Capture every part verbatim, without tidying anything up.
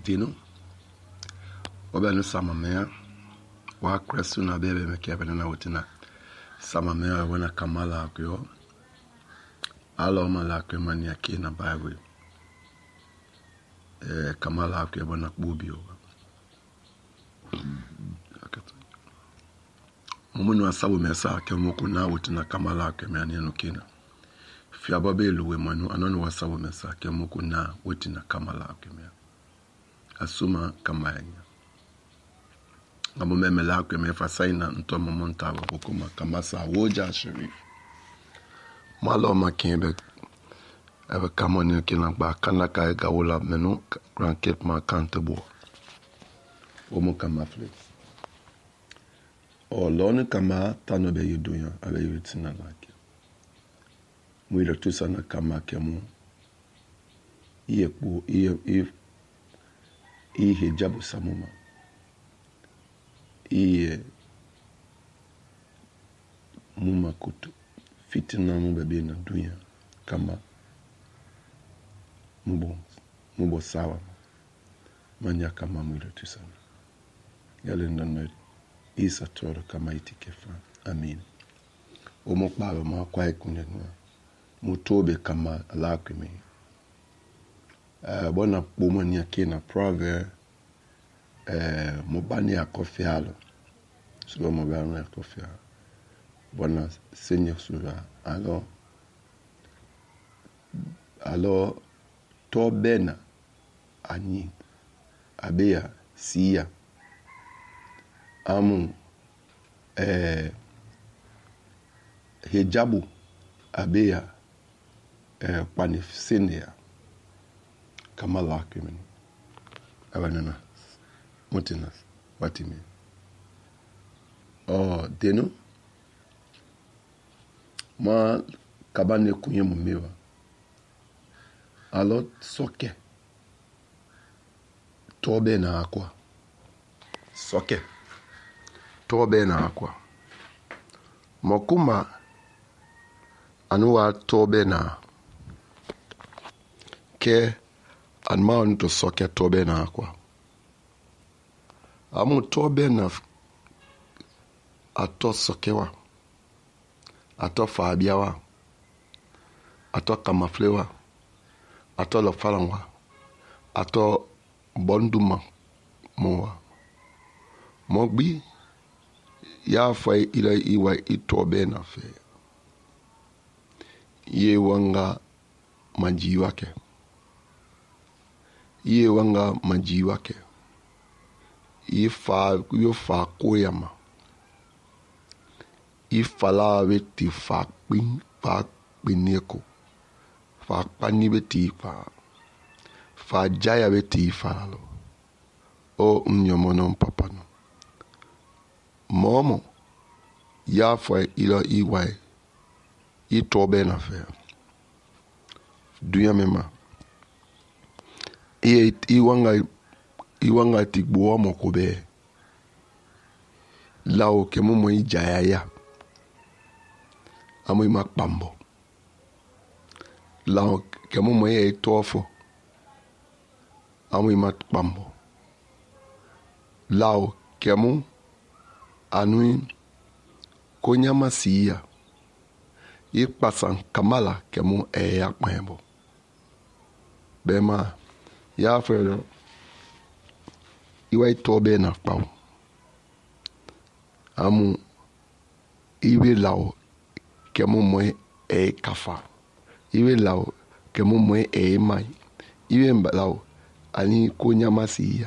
dino obe no samamea wa kresu na bebe me ke bena na wotina samamea wana kamala akyo alo mala ke mania ke na bible eh kamala akyo bana kubio mumunu asabu mesa ke moko na wotina kamala ke me ania no kina fi ababe luwe manu anono wasabu mesa ke moko na wotina kamala ke me asuma kamanya ngamo memela ke me fasaina nto momonta wa kuma kamasa woja sharif malo makembe ebe kamone kina ba kana ka gawola menu grand cape ma kantebo omo kamafle o lone kama tano be yudunya abe yutina lake mwilo tusana kama kemu iye ku iye if iye hijabu samuma iye muma kutu fitina mubebe na dunya kama mubo mubo sawa manya kama mwilo tusana yale ndano isa toro kama itikefa amin omokbawe ma kwa ikunyenwa mutobe kama alakwimi uh, bona bomani akina proverb eh mobani akofialo suba mobani akofialo bona seigneur suba alors alors to bena ani abeya siya amu eh hijabu abeya eh panifsinia kama lakimin awanana motinas watimi oh deno ma kabane kunye mumewa alo soke tobe na akwa soke tobe na akwa mokuma anuwa tobe na ke anma nto soke tobe na akwa amu tobe na ato sokewa ato fabiawa ato kamaflewa ato lofalangwa ato bonduma mowa mogbi ya fa ila iwa itobe na fe ye wanga maji wake ye wanga maji wake ifa yo fa koyama ifala weti fa pin fa pineko fa pani beti fa fa jaya beti fa lo o unyomono papa no momo ya fa ila iwai itobe na fe duya mema e iwanga iwanga tigbo mo kobe lao ke mo mo ijaya ya amu makpambo lao ke mo mo e tofo amu makpambo lao ke mo anu konyama siya ipasan kamala ke mo e yakmebo bema ya fero iwa itobe na pao amu iwe lao ke mo mo e kafa iwe lao ke mo mo e mai iwe lao ani konyama siya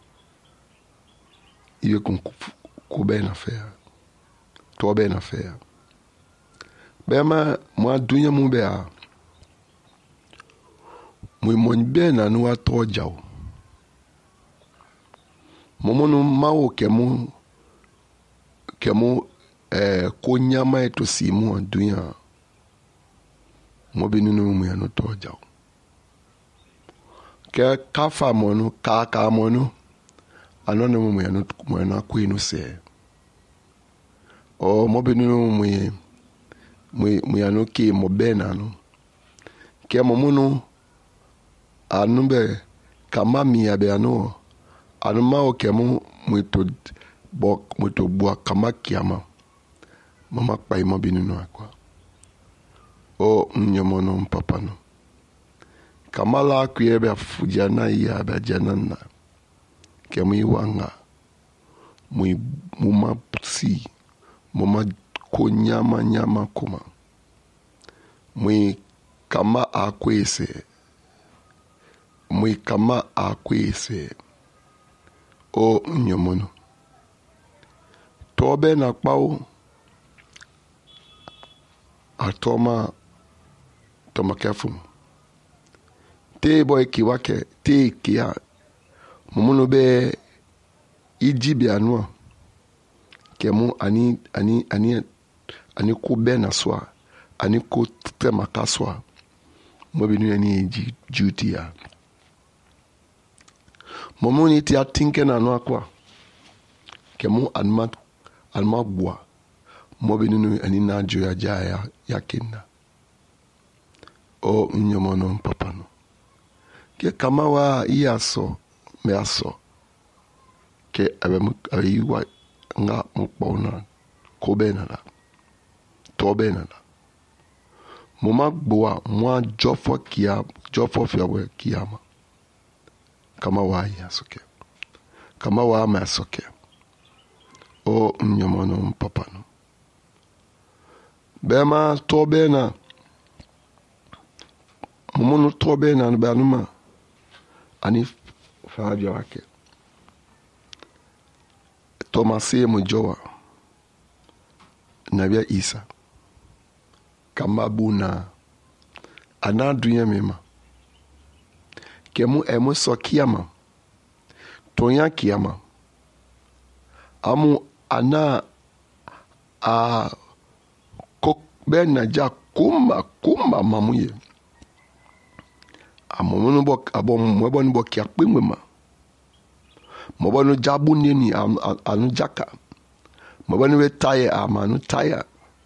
iwe kun kube na fea tobe na fea bema mwa dunya mu bea mu mon bena no atojaw momono mawo kemu kemu eh konyama eto simu dunya mo binunu mu ya no tojaw ke kafa mono kaka mono anone mu ya no mu na kwinu se o mo binunu mu mu ya no ke mo bena no ke momono anumbe kama mia be ano anuma o kemu muito bo muito boa kama kiama mama pa imo binino akwa o nyomono papa no kama la kuyebe afujana ya be janana kemu iwanga mu muma si muma konyama nyama kuma mu kama akwese mu kama akwese o nyomono tobe na pau atoma toma kefu te boy kiwake te kia mumuno be ijibi anua kemu ani ani ani ani ko be na soa ani ko tema kaswa mo binu ani ji duty ya momoni ti atinke na no akwa kemu anma anma bua mo binu ani na joya jaya yakinda o nyomono papa no ke kama wa iaso me aso ke abe mu ayiwa nga mukpona ko bena la to bena la moma gboa mo jofo kia jofo fiawe kiama kama wa yasoke kama wa ma soke o nyomono papa no bema to bena momo to bena no banuma ani faaja wake Tomase mujowa Nabia Isa kama buna ana dunya mema kemu emu so kiama tonya kiama amu ana a kok bena ja kumba kumba mamuye amu no bok abom mwebon bok ya pimwema mobanu jabu nini anu jaka mobanu we taye amanu taya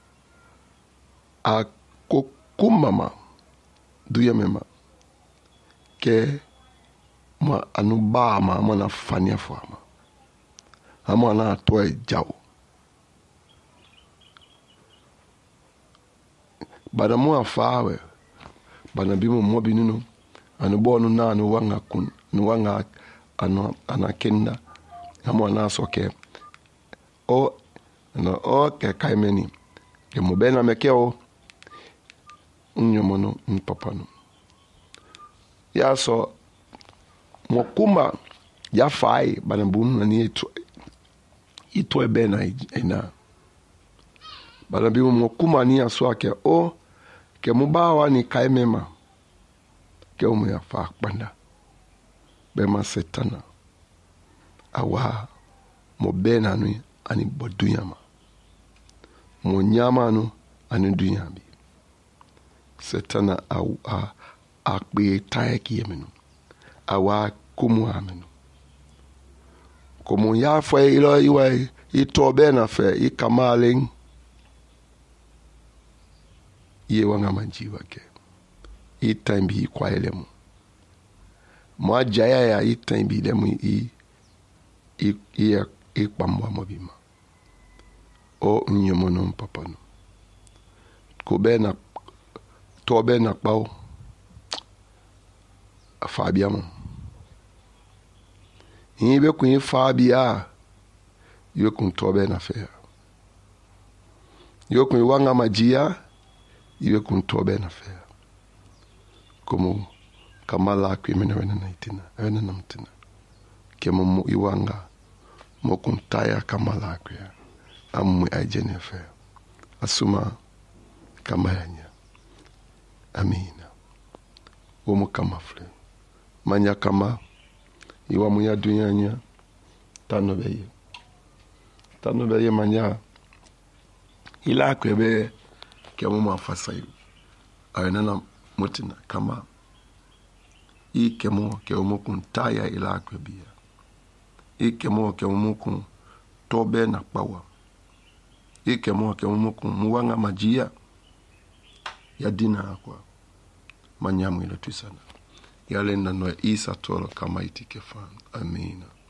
a kokumama duya mema ke ma anu ba ma mana fania fo ama ama na to e jawo bana mo afawe bana bimo mo binunu anu bonu na anu wanga kun nu wanga ano anakenda amo na soke o no o ke kaimeni ke mobena mekeo nyomono mpapano ya so mokuma ya fai bana bunu na ni eto ito ebena ina bana bimu mokuma ni aso ake o ke mubawa ni kaimema ke umu ya fa kpanda bema setana awa mo bena no ani bodunyama mo nyama no ani dunyambi setana aw a akbe taeki yemenu awa kumu amenu komo ya fa ilo iwa ito bena fe ikamalen ye wanga manjiwa ke itambi kwa elemu mo jaya ya itambi demu i i i i pamwa mobima o nyomono papa no ko bena to bena pao Fabian ibe kun Fabia yo kun to bena fe yo kun wanga majia ibe kun to bena fe como kamala kwimena wena naitina wena namtina kemo mu iwanga mo kuntaya kamala kwa amu ajene fe asuma kamayanya amina womo kama fle manya kama iwa munya dunyanya tano beye tano beye manya ila kwebe kemo mafasai ayana mutina kama i kemo ke omokun taya ila akwebia i kemo ke omokun tobe na pawa i kemo ke omokun muwanga majia ya dina akwa manyamu ila tuisana yale na no Isa tolo kama itikefan. Amina.